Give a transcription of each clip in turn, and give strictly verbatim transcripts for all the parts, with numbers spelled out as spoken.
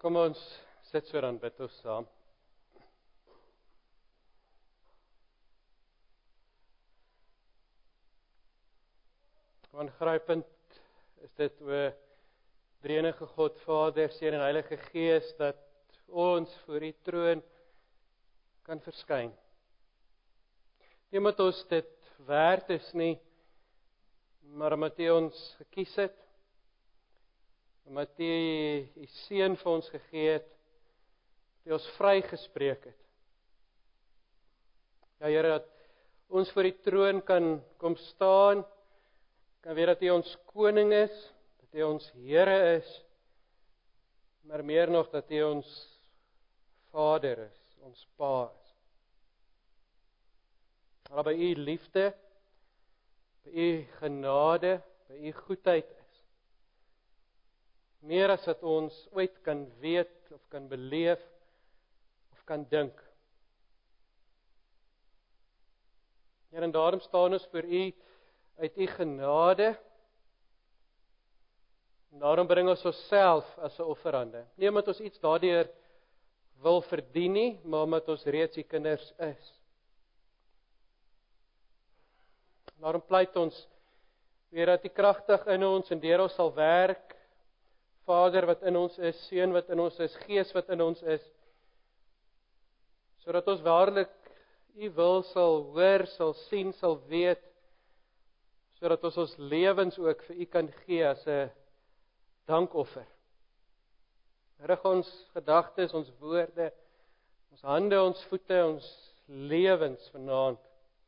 Kom ons sit so dan bid ons saam. Aangrypend is dit o Drie-enige God, Vader, Seun en Heilige Gees, dat ons voor U troon kan verskyn. Nie omdat ons dit werd is nie, maar omdat U ons gekies het, omdat U U Seun vir ons gegee het, dat U ons vrygespreek het. Ja, Here, dat ons voor U troon kan kom staan, kan weet dat U ons koning is, dat U ons Here is, maar meer nog dat U ons Vader is, ons Pa is. Maar by U liefde, by U genade, by U goedheid is. Meer as wat ons ooit kan weet, of kan beleef, of kan dink. Ja, en daarom staan ons voor U, uit U genade, en daarom bring ons onsself as 'n offerande. Nie omdat ons iets daardeur wil verdien nie, maar omdat ons reeds U kinders is. Daarom pleit ons, weer dat U kragtig in ons en deur ons sal werk, Vader wat in ons is, Seun wat in ons is, Gees wat in ons is, sodat ons waarlik U wil sal hoor, sal sien, sal weet, sodat ons ons lewens ook vir U kan gee as 'n dankoffer. Rig ons gedagtes, ons woorde, ons hande, ons voete, ons lewens vanaand,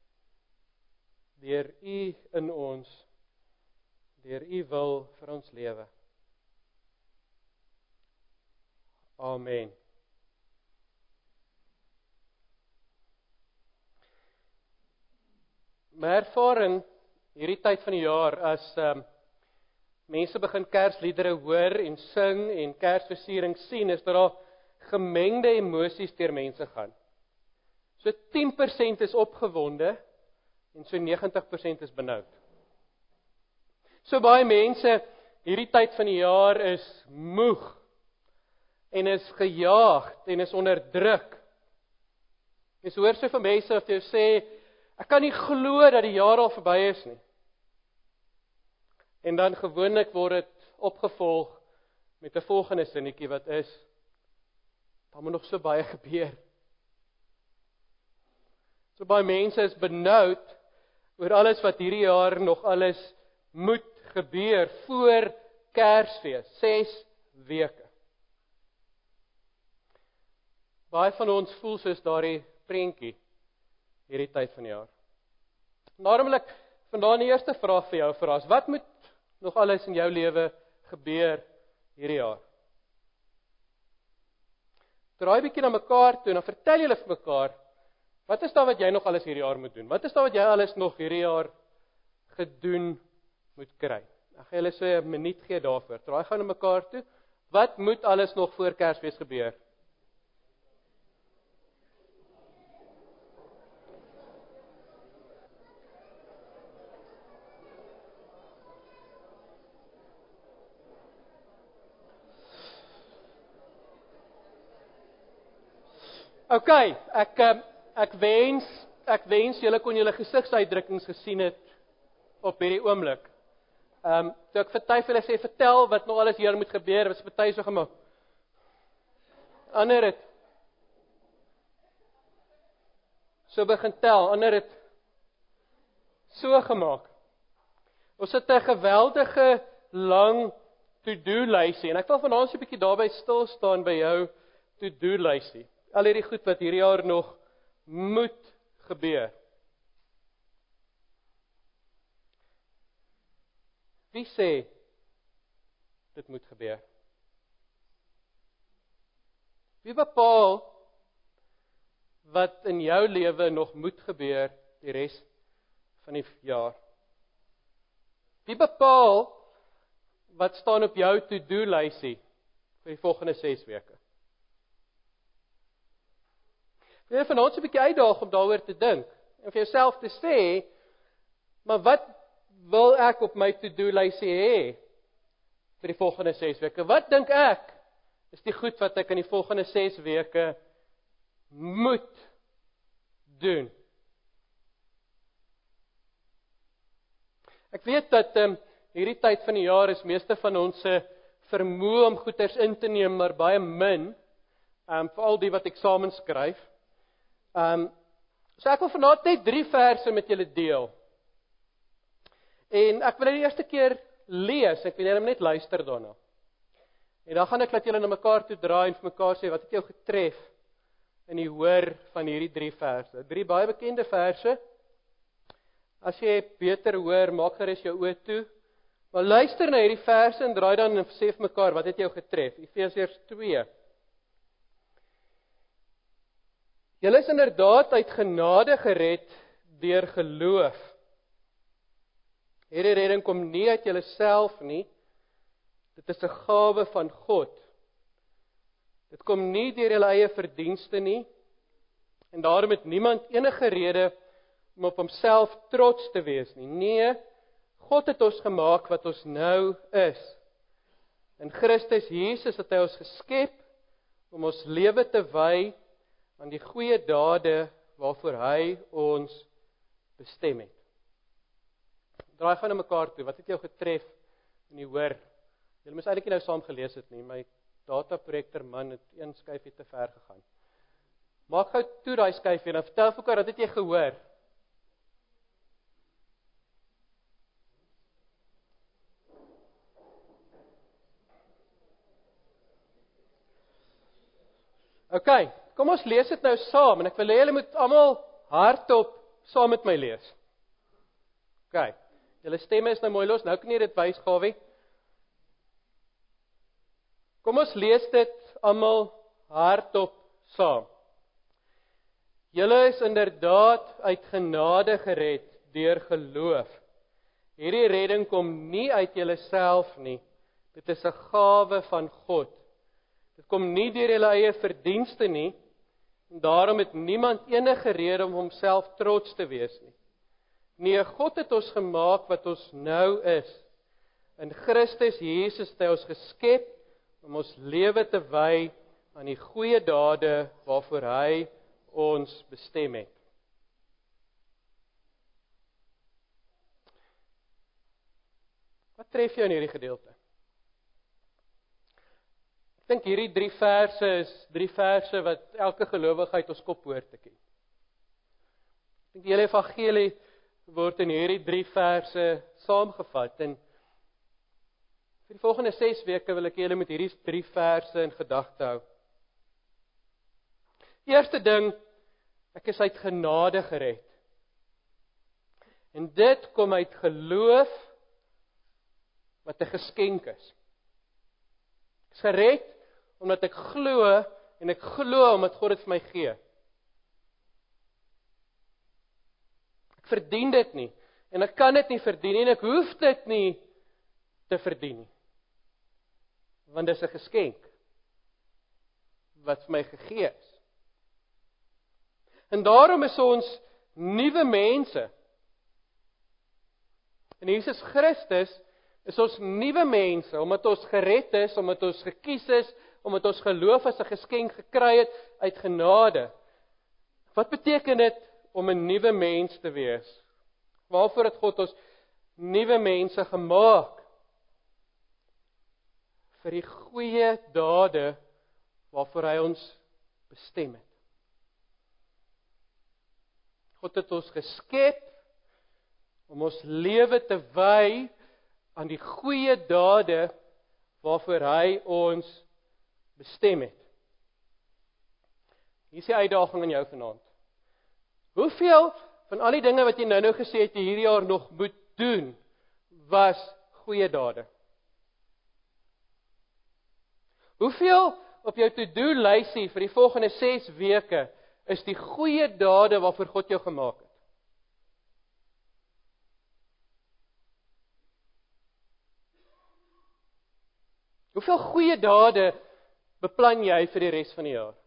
deur U in ons, deur U wil vir ons lewe. Amen. My ervaring hierdie tyd van die jaar, as um, mense begin Kersliedere hoor en sing en Kersversiering sien, is dat daar gemengde emosies deur mense gaan. So tien persent is opgewonde en so negentig persent is benoud. So baie mense hierdie tyd van die jaar is moeg en is gejaagd en is onder druk. Jy hoor so van mense wat jy sê, ek kan nie glo dat die jaar al verby is nie. En dan gewoonlik word dit opgevolg met 'n volgende sinnetjie wat is, daar moet nog so baie gebeur. So baie mense is benoud oor alles wat hierdie jaar nog alles moet gebeur voor Kersfees, ses weke. Baie van ons voel soos daardie prentjie hierdie tyd van die jaar. Daarom ek vandaan die eerste vraag vir jou verras, wat moet nog alles in jou lewe gebeur hierdie jaar? Draai bietjie na mekaar toe en dan vertel julle vir mekaar, wat is daar wat jy nog alles hierdie jaar moet doen? Wat is daar wat jy alles nog hierdie jaar gedoen moet kry? Ek gaan julle so 'n minuut gee daarvoor. Draai gou na mekaar toe. Wat moet alles nog voor Kersfees gebeur? OK, ek ek wens ek wens julle kon julle gesigsuitdrukkings gesien het op hierdie oomblik. Ehm um, toe ek vir party vir hulle sê vertel wat nog alles hier moet gebeur, was party so gemaak. Ander het so begin tel, ander het so gemaak. Ons het 'n geweldige lang to-do lysie en ek wil vanaand so 'n bietjie daarby stil staan by jou to-do lysie. Al hierdie goed wat hierdie jaar nog moet gebeur. Wie sê dit moet gebeur? Wie bepaal wat in jou lewe nog moet gebeur die res van die jaar? Wie bepaal wat staan op jou to-do lysie vir die volgende ses weke? Jy het vanaand so 'n bietjie uitdaag om daaroor te dink en vir jouself te sê, maar wat wil ek op my to-do lysie hê vir die volgende ses weke? Wat dink ek is die goed wat ek in die volgende ses weke moet doen. Ek weet dat um, hierdie tyd van die jaar is meeste van ons se vermoë om goeders in te neem, maar baie min, um, vir al die wat eksamen skryf. Um, so ek wil vanaand net drie verse met julle deel. En ek wil die eerste keer lees, ek wil julle net luister daarna. En dan gaan ek laat julle na mekaar toe draai en vir mekaar sê, wat het jou getref in die hoor van hierdie drie verse? Drie baie bekende verse. As jy beter hoor, maak gerus jou oë toe. Maar luister na hierdie verse en draai dan en sê vir mekaar, wat het jou getref? Efesiërs twee. Julle is inderdaad uit genade gered deur geloof. Hierdie redding kom nie uit julleself nie. Dit is 'n gawe van God. Dit kom nie deur julle eie verdienste nie. En daarom het niemand enige rede om op homself trots te wees nie. Nee, God het ons gemaak wat ons nou is. In Christus Jesus het hy ons geskep om ons lewe te wy aan die goeie dade waarvoor hy ons bestem het. Draai gaan na mekaar toe. Wat het jou getref in die hoor? Julle moes eintlik nie nou saam gelees het nie. My dataprojektor man het een skyfie te ver gegaan. Maak gou toe daai skyfie en dan vertel vir mekaar, wat het jy gehoor? OK, kom ons lees dit nou saam en ek wil hê julle moet almal hardop saam met my lees. OK. Julle stemme is nou mooi los, nou kan jy dit wys, Gawie. Kom ons lees dit almal hardop saam. Julle is inderdaad uit genade gered deur geloof. Hierdie redding kom nie uit julleself nie. Dit is 'n gawe van God. Dit kom nie deur julle eie verdienste nie, en daarom het niemand enige rede om homself trots te wees nie. Nee, God het ons gemaak wat ons nou is. In Christus Jesus het hy ons geskep om ons lewe te wy aan die goeie dade waarvoor hy ons bestem het. Wat tref jou in hierdie gedeelte? Ek dink hierdie drie verse is drie verse wat elke gelowige uit ons kop hoort te ken. Ek dink die hele evangelie word in hierdie drie verse saamgevat en vir die volgende ses weke wil ek julle met hierdie drie verse in gedagte hou. Eerste ding, ek is uit genade gered. En dit kom uit geloof wat 'n geskenk is. Ek is gered omdat ek glo en ek glo omdat God dit vir my gee. Ek verdien dit nie en ek kan dit nie verdien nie en ek hoef dit nie te verdien nie. Want dit is 'n geskenk wat vir my gegee is. En daarom is ons nuwe mense. In Jesus Christus is ons nuwe mense, omdat ons gered is, omdat ons gekies is, omdat ons geloof as 'n geskenk gekry het uit genade. Wat beteken dit om 'n nuwe mens te wees? Waarvoor het God ons nuwe mense gemaak? Vir die goeie dade waarvoor hy ons bestem het. God het ons geskep om ons lewe te wy aan die goeie dade waarvoor hy ons bestem het. Hier is die uitdaging aan jou vanaand. Hoeveel van al die dinge wat jy nou-nou gesê het jy hierdie jaar nog moet doen, was goeie dade? Hoeveel op jou to-do lysie vir die volgende ses weke is die goeie dade waarvoor God jou gemaak het? Hoeveel goeie dade beplan jy vir die res van die jaar?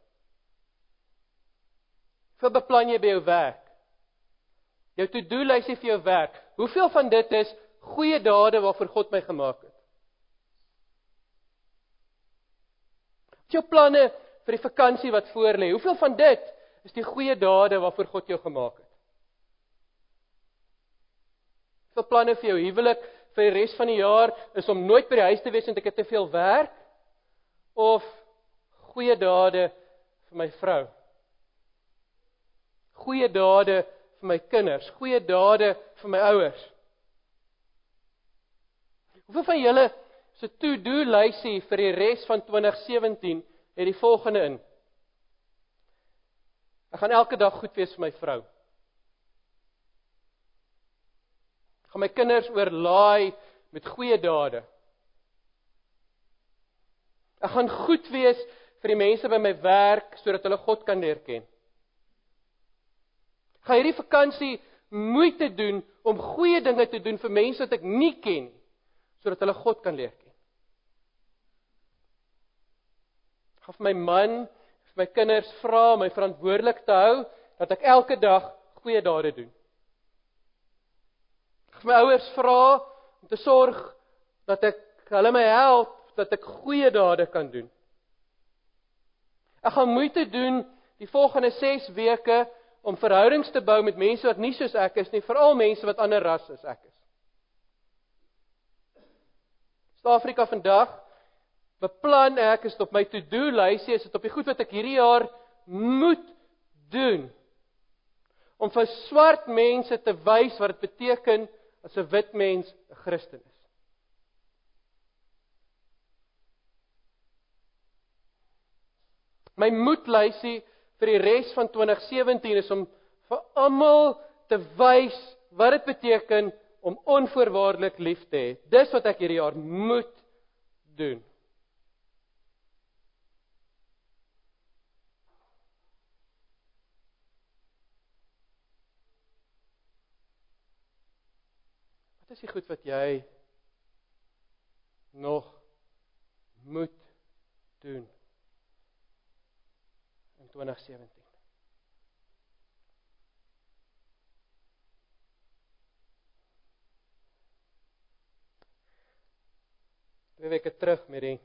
Hoeveel beplan jy by jou werk? Jou to-do lysie vir jou werk. Hoeveel van dit is goeie dade waarvoor God my gemaak het? Wat is jou planne vir die vakansie wat voor lê? Hoeveel van dit is die goeie dade waarvoor God jou gemaak het? Hoeveel planne vir jou huwelik vir die res van die jaar is om nooit by die huis te wees en ek het te veel werk? Of goeie dade vir my vrou? Goeie dade vir my kinders? Goeie dade vir my ouers? Hoeveel van julle se to-do lysie vir die res van twintig sewentien het die volgende in? Ek gaan elke dag goed wees vir my vrou. Ek gaan my kinders oorlaai met goeie dade. Ek gaan goed wees vir die mense by my werk, sodat hulle God kan leer ken. Ek gaan hierdie vakansie moeite doen om goeie dinge te doen vir mense wat ek nie ken, sodat hulle God kan leer ken. Ek gaan vir my man, vir my kinders vra om my verantwoordelik te hou, dat ek elke dag goeie dade doen. Ek gaan my ouers vra om te sorg dat ek hulle my help, dat ek goeie dade kan doen. Ek gaan moeite doen die volgende ses weke om verhoudings te bou met mense wat nie soos ek is nie, veral mense wat ander ras as ek is. Suid-Afrika vandag beplan ek, is op my to-do lysie, is dit op die goed wat ek hierdie jaar moet doen, om vir swart mense te wys wat dit beteken as 'n wit mens 'n Christen is. My moedlysie vir die res van twintig sewentien is om vir almal te wys wat dit beteken om onvoorwaardelik lief te hê. Dis wat ek hierdie jaar moet doen. Wat is die goed wat jy nog moet doen in twintig sewentien? Twee weke terug met die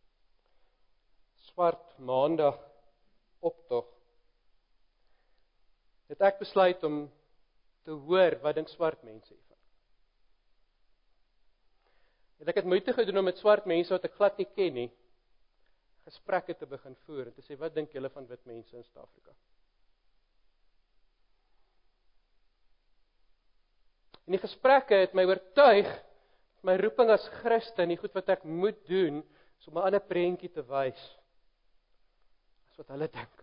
Swart Maandag optog, het ek besluit om te hoor wat dink swart mense hiervan. Het ek het moeite gedoen om met swart mense wat ek glad nie ken nie, gesprekke te begin voer en te sê, wat dink julle van wit mense in Suid-Afrika? En die gesprekke het my oortuig, my roeping as Christen, die goed wat ek moet doen, is om 'n ander prentjie te wys, as wat hulle dink.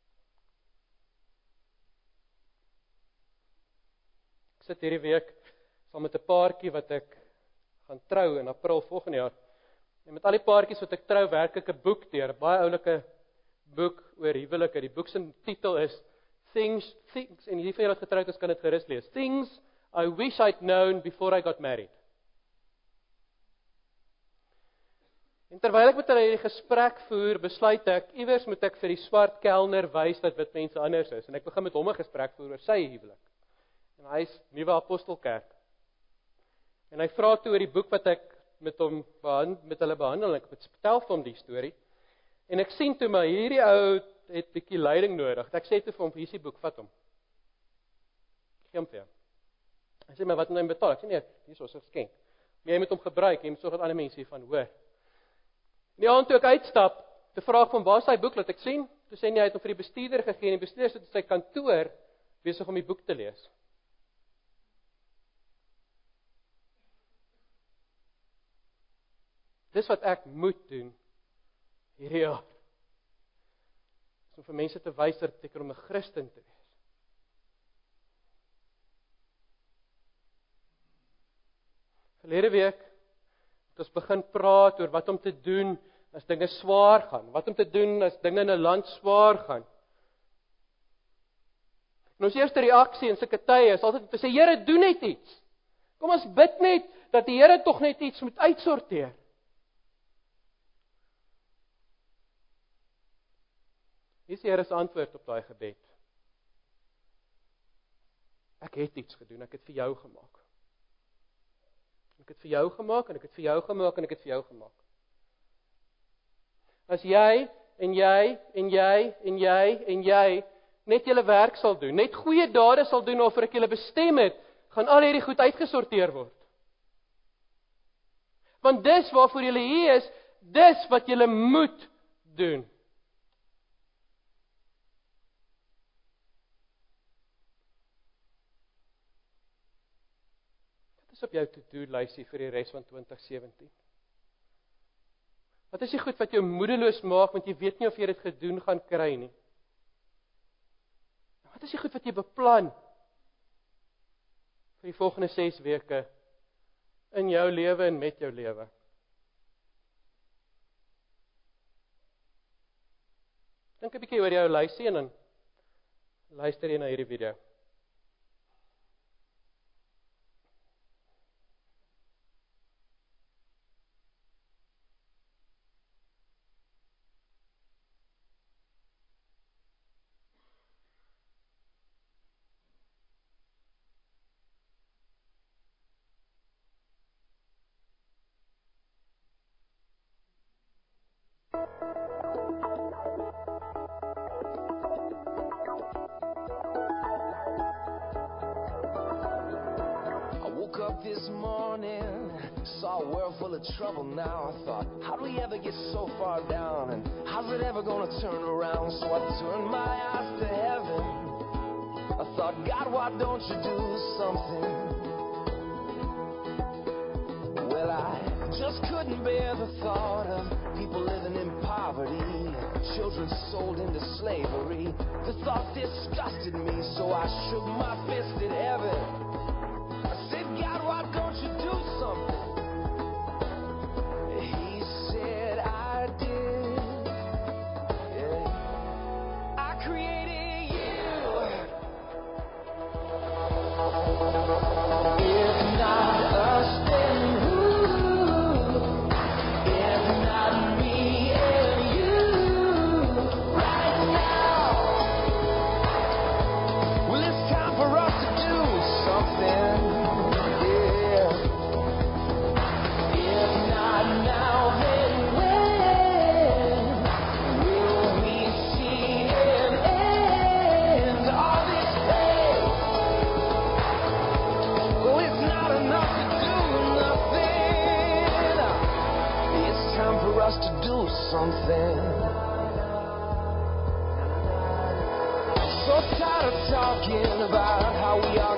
Ek sit hierdie week saam met 'n paartjie wat ek gaan trou in April volgende jaar. En met al die paartjies wat ek trou, werk ek 'n boek deur, 'n baie oulike boek oor huwelike. Die boek se titel is Things, Things, en die van julle wat getroud is, kan dit gerus lees. Things I wish I'd known before I got married. En terwyl ek met hulle hierdie gesprek voer, besluit ek, iewers moet ek vir die swart kelner wys dat wit mense anders is. En ek begin met hom 'n gesprek voer oor sy huwelik. En hy is Nuwe Apostelkerk. En hy vra toe oor die boek wat ek met hom behand, met hulle behandel. Ek vertel vir hom die storie. En ek sien toe maar hierdie ou het 'n bietjie leiding nodig. Ek sê toe vir hom, hier is die boek, vat hom. Gee hom vir hom. Hy sê, maar wat moet hy betaal? Ek sê nee, hier is ons geskenk. Maar jy moet hom gebruik, jy moet sorg dat ander mense hiervan hoor. En die aand toe ek uitstap, te vra van waar is hy boek, laat ek sien. Toe sê hy, hy het hom vir die bestuurder gegee, en die bestuurder sit in sy kantoor besig om die boek te lees. Dis wat ek moet doen hierdie jaar. Om vir mense te wys dat ek om 'n Christen te wees. Verlede week het ons begin praat oor wat om te doen as dinge swaar gaan. Wat om te doen as dinge in 'n land swaar gaan. En ons eerste reaksie in sulke tye is altyd om te sê, Here, doen net iets. Kom ons bid net dat die Here tog net iets moet uitsorteer. Hier is die Here se antwoord op daai gebed. Ek het iets gedoen, ek het vir jou gemaak. Ek het vir jou gemaak, en ek het vir jou gemaak, en ek het vir jou gemaak. As jy en jy en jy en jy en jy net julle werk sal doen, net goeie dade sal doen waarvoor ek julle bestem het, gaan al hierdie goed uitgesorteer word. Want dis waarvoor julle hier is, dis wat julle moet doen. Wat is op jou to-do-lysie vir die res van twintig sewentien? Wat is die goed wat jou moedeloos maak, want jy weet nie of jy dit gedoen gaan kry nie? Wat is die goed wat jy beplan vir die volgende ses weke in jou lewe en met jou lewe? Dink 'n bietjie oor jou lysie en dan luister jy na hierdie video. This morning, saw a world full of trouble now. I thought, how do we ever get so far down? And how's it ever gonna turn around? So I turned my eyes to heaven. I thought, God, why don't you do something? Well, I just couldn't bear the thought of people living in poverty, children sold into slavery. The thought disgusted me, so I shook my fist at heaven. God, why don't you do something? He said, I did. Yeah. I created you. If not us, then who? If not me and you. Right now. Well, it's time for us to do something. Something. So tired of talking about how we are